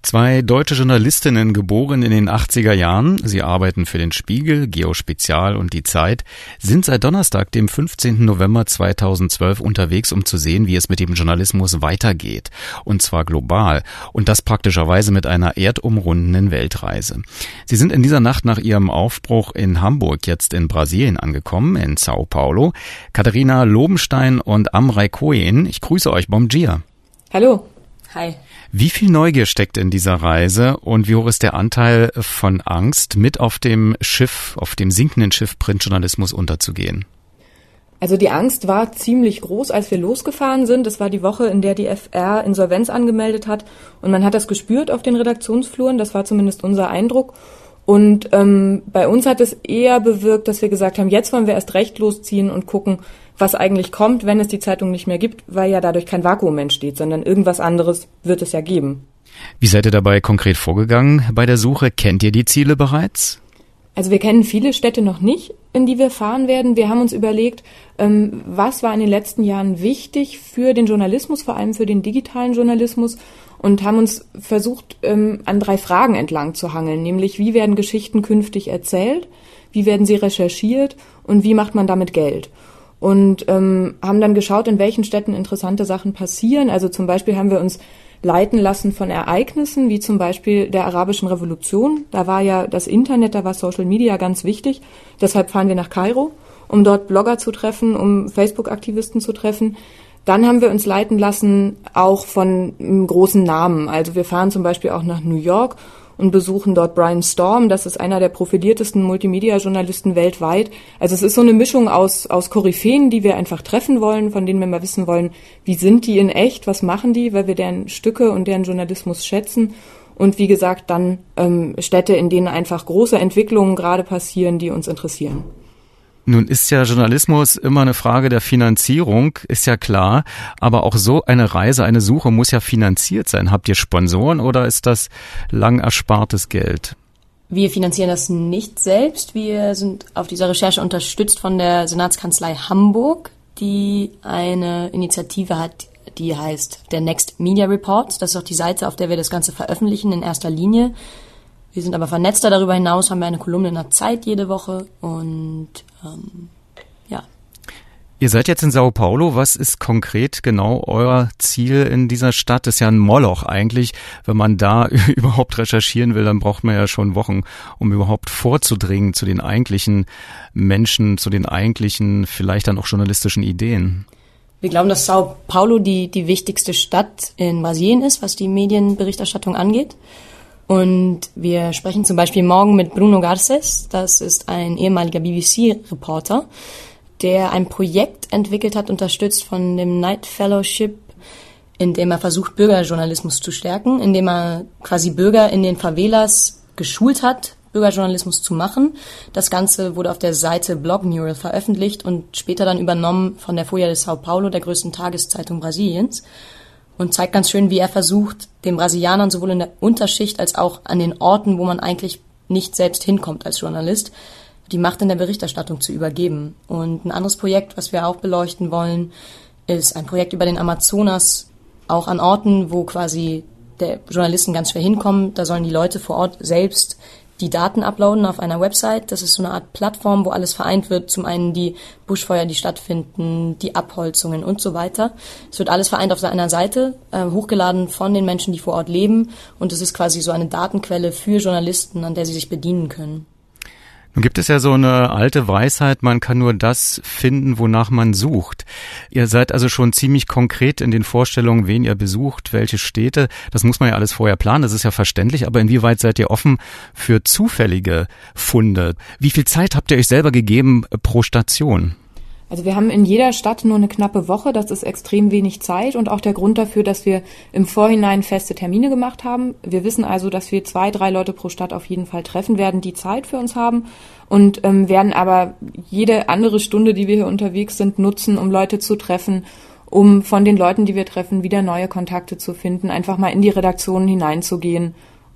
Zwei deutsche Journalistinnen, geboren in den 80er Jahren, sie arbeiten für den Spiegel, Geo-Spezial und die Zeit, sind seit Donnerstag, dem 15. November 2012 unterwegs, um zu sehen, wie es mit dem Journalismus weitergeht. Und zwar global. Und das praktischerweise mit einer erdumrundenden Weltreise. Sie sind in dieser Nacht nach ihrem Aufbruch in Hamburg jetzt in Brasilien angekommen, in Sao Paulo. Katharina Lobenstein und Amrei Cohen, ich grüße euch, bom dia. Hallo. Hi. Wie viel Neugier steckt in dieser Reise und wie hoch ist der Anteil von Angst, mit auf dem Schiff, auf dem sinkenden Schiff Printjournalismus unterzugehen? Also die Angst war ziemlich groß, als wir losgefahren sind. Das war die Woche, in der die FR Insolvenz angemeldet hat. Und man hat das gespürt auf den Redaktionsfluren, das war zumindest unser Eindruck. Und bei uns hat es eher bewirkt, dass wir gesagt haben, jetzt wollen wir erst recht losziehen und gucken, was eigentlich kommt, wenn es die Zeitung nicht mehr gibt, weil ja dadurch kein Vakuum entsteht, sondern irgendwas anderes wird es ja geben. Wie seid ihr dabei konkret vorgegangen bei der Suche? Kennt ihr die Ziele bereits? Also wir kennen viele Städte noch nicht, in die wir fahren werden. Wir haben uns überlegt, was war in den letzten Jahren wichtig für den Journalismus, vor allem für den digitalen Journalismus, und haben uns versucht, an 3 Fragen entlang zu hangeln, nämlich wie werden Geschichten künftig erzählt, wie werden sie recherchiert und wie macht man damit Geld? Und haben dann geschaut, in welchen Städten interessante Sachen passieren. Also zum Beispiel haben wir uns leiten lassen von Ereignissen, wie zum Beispiel der arabischen Revolution. Da war ja das Internet, da war Social Media ganz wichtig. Deshalb fahren wir nach Kairo, um dort Blogger zu treffen, um Facebook-Aktivisten zu treffen. Dann haben wir uns leiten lassen auch von großen Namen. Also wir fahren zum Beispiel auch nach New York und besuchen dort Brian Storm. Das ist einer der profiliertesten Multimedia-Journalisten weltweit. Also es ist so eine Mischung aus Koryphäen, die wir einfach treffen wollen, von denen wir mal wissen wollen, wie sind die in echt, was machen die, weil wir deren Stücke und deren Journalismus schätzen. Und wie gesagt, dann Städte, in denen einfach große Entwicklungen gerade passieren, die uns interessieren. Nun ist ja Journalismus immer eine Frage der Finanzierung, ist ja klar, aber auch so eine Reise, eine Suche muss ja finanziert sein. Habt ihr Sponsoren oder ist das lang erspartes Geld? Wir finanzieren das nicht selbst. Wir sind auf dieser Recherche unterstützt von der Senatskanzlei Hamburg, die eine Initiative hat, die heißt der Next Media Report. Das ist auch die Seite, auf der wir das Ganze veröffentlichen in erster Linie. Wir sind aber vernetzter. Darüber hinaus haben wir eine Kolumne in der Zeit jede Woche und ja. Ihr seid jetzt in Sao Paulo. Was ist konkret genau euer Ziel in dieser Stadt? Das ist ja ein Moloch eigentlich. Wenn man da überhaupt recherchieren will, dann braucht man ja schon Wochen, um überhaupt vorzudringen zu den eigentlichen Menschen, zu den eigentlichen, vielleicht dann auch journalistischen Ideen. Wir glauben, dass Sao Paulo die wichtigste Stadt in Brasilien ist, was die Medienberichterstattung angeht. Und wir sprechen zum Beispiel morgen mit Bruno Garces, das ist ein ehemaliger BBC-Reporter, der ein Projekt entwickelt hat, unterstützt von dem Knight Fellowship, in dem er versucht, Bürgerjournalismus zu stärken, indem er quasi Bürger in den Favelas geschult hat, Bürgerjournalismus zu machen. Das Ganze wurde auf der Seite Blogmural veröffentlicht und später dann übernommen von der Folha de Sao Paulo, der größten Tageszeitung Brasiliens. Und zeigt ganz schön, wie er versucht, den Brasilianern sowohl in der Unterschicht als auch an den Orten, wo man eigentlich nicht selbst hinkommt als Journalist, die Macht in der Berichterstattung zu übergeben. Und ein anderes Projekt, was wir auch beleuchten wollen, ist ein Projekt über den Amazonas, auch an Orten, wo quasi der Journalisten ganz schwer hinkommen. Da sollen die Leute vor Ort selbst die Daten uploaden auf einer Website. Das ist so eine Art Plattform, wo alles vereint wird. Zum einen die Buschfeuer, die stattfinden, die Abholzungen und so weiter. Es wird alles vereint auf einer Seite, hochgeladen von den Menschen, die vor Ort leben. Und es ist quasi so eine Datenquelle für Journalisten, an der sie sich bedienen können. Nun gibt es ja so eine alte Weisheit, man kann nur das finden, wonach man sucht. Ihr seid also schon ziemlich konkret in den Vorstellungen, wen ihr besucht, welche Städte. Das muss man ja alles vorher planen, das ist ja verständlich. Aber inwieweit seid ihr offen für zufällige Funde? Wie viel Zeit habt ihr euch selber gegeben pro Station? Also wir haben in jeder Stadt nur eine knappe Woche, das ist extrem wenig Zeit und auch der Grund dafür, dass wir im Vorhinein feste Termine gemacht haben. Wir wissen also, dass wir 2, 3 Leute pro Stadt auf jeden Fall treffen werden, die Zeit für uns haben und werden aber jede andere Stunde, die wir hier unterwegs sind, nutzen, um Leute zu treffen, um von den Leuten, die wir treffen, wieder neue Kontakte zu finden, einfach mal in die Redaktionen hineinzugehen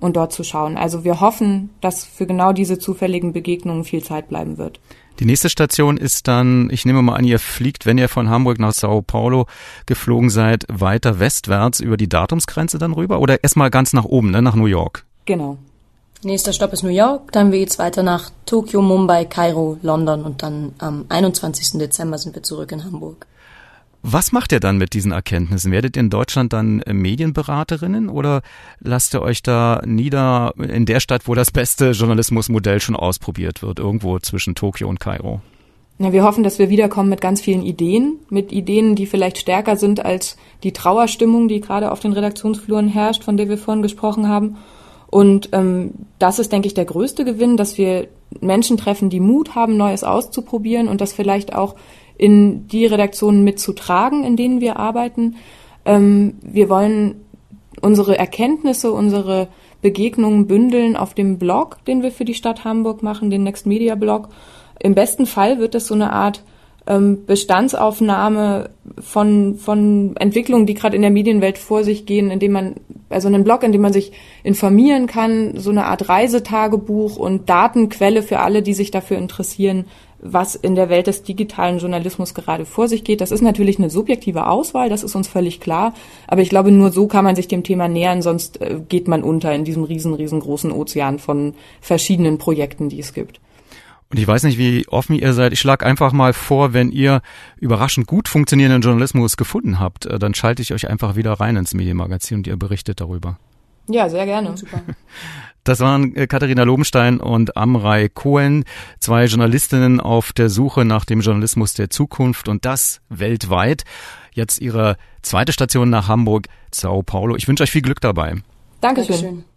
und dort zu schauen. Also wir hoffen, dass für genau diese zufälligen Begegnungen viel Zeit bleiben wird. Die nächste Station ist dann, ich nehme mal an, ihr fliegt, wenn ihr von Hamburg nach Sao Paulo geflogen seid, weiter westwärts über die Datumsgrenze dann rüber oder erstmal ganz nach oben, ne, nach New York? Genau. Nächster Stopp ist New York, dann geht's weiter nach Tokio, Mumbai, Kairo, London und dann am 21. Dezember sind wir zurück in Hamburg. Was macht ihr dann mit diesen Erkenntnissen? Werdet ihr in Deutschland dann Medienberaterinnen oder lasst ihr euch da nieder in der Stadt, wo das beste Journalismusmodell schon ausprobiert wird, irgendwo zwischen Tokio und Kairo? Ja, wir hoffen, dass wir wiederkommen mit ganz vielen Ideen, mit Ideen, die vielleicht stärker sind als die Trauerstimmung, die gerade auf den Redaktionsfluren herrscht, von der wir vorhin gesprochen haben. Und das ist, denke ich, der größte Gewinn, dass wir Menschen treffen, die Mut haben, Neues auszuprobieren und das vielleicht auch in die Redaktionen mitzutragen, in denen wir arbeiten. Wir wollen unsere Erkenntnisse, unsere Begegnungen bündeln auf dem Blog, den wir für die Stadt Hamburg machen, den Next Media Blog. Im besten Fall wird es so eine Art Bestandsaufnahme von Entwicklungen, die gerade in der Medienwelt vor sich gehen, indem man, also einen Blog, in dem man sich informieren kann, so eine Art Reisetagebuch und Datenquelle für alle, die sich dafür interessieren, was in der Welt des digitalen Journalismus gerade vor sich geht. Das ist natürlich eine subjektive Auswahl, das ist uns völlig klar. Aber ich glaube, nur so kann man sich dem Thema nähern, sonst geht man unter in diesem riesengroßen Ozean von verschiedenen Projekten, die es gibt. Und ich weiß nicht, wie offen ihr seid. Ich schlage einfach mal vor, wenn ihr überraschend gut funktionierenden Journalismus gefunden habt, dann schalte ich euch einfach wieder rein ins Medienmagazin und ihr berichtet darüber. Ja, sehr gerne. Super. Das waren Katharina Lobenstein und Amrei Cohen, 2 Journalistinnen auf der Suche nach dem Journalismus der Zukunft und das weltweit. Jetzt ihre zweite Station nach Hamburg, Sao Paulo. Ich wünsche euch viel Glück dabei. Dankeschön.